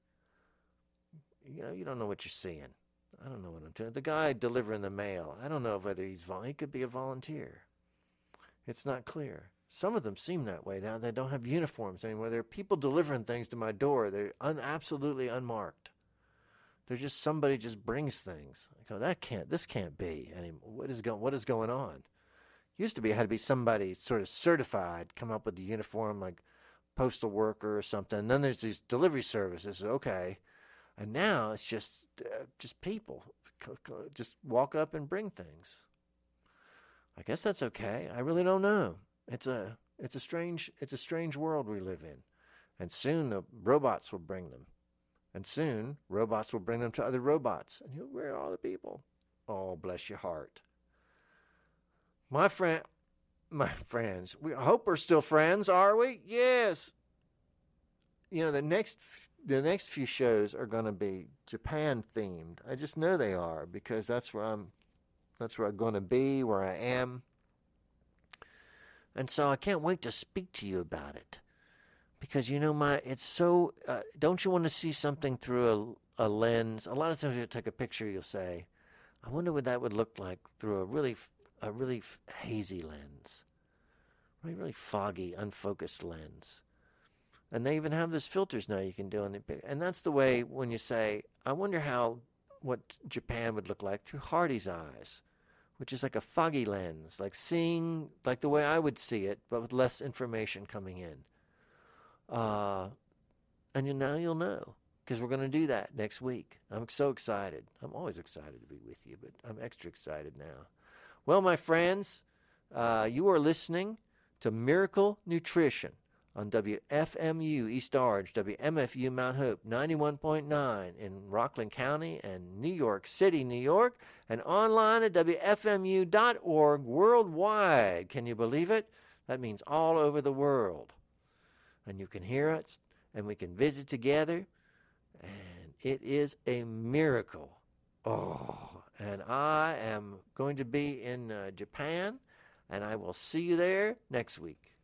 You don't know what you're seeing. I don't know what I'm doing. The guy delivering the mail, I don't know whether he could be a volunteer. It's not clear. Some of them seem that way now. They don't have uniforms anymore. There are people delivering things to my door. They're absolutely unmarked. They're just somebody just brings things. I go, this can't be anymore. What is going on? Used to be it had to be somebody sort of certified, come up with the uniform like postal worker or something. And then there's these delivery services. Okay. And now it's just people just walk up and bring things. I guess that's okay. I really don't know. It's a strange world we live in. And soon the robots will bring them. And soon robots will bring them to other robots. And where are all the people? Oh, bless your heart. My friends, I hope we're still friends, are we? Yes. The next few shows are going to be Japan themed. I just know they are because that's where I'm going to be, where I am. And so I can't wait to speak to you about it. Because it's so, don't you want to see something through a lens? A lot of times you'll take a picture, you'll say, I wonder what that would look like through a really hazy lens. Really foggy, unfocused lens. And they even have those filters now you can do on the picture. And that's the way when you say, I wonder what Japan would look like through Hardy's eyes, which is like a foggy lens, like seeing like the way I would see it, but with less information coming in. And you'll know, because we're going to do that next week. I'm so excited. I'm always excited to be with you, but I'm extra excited now. Well, my friends, you are listening to Miracle Nutrition on WFMU East Orange, WMFU Mount Hope, 91.9 in Rockland County and New York City, New York, and online at WFMU.org worldwide. Can you believe it? That means all over the world. And you can hear us, and we can visit together, and it is a miracle. Oh, and I am going to be in Japan, and I will see you there next week.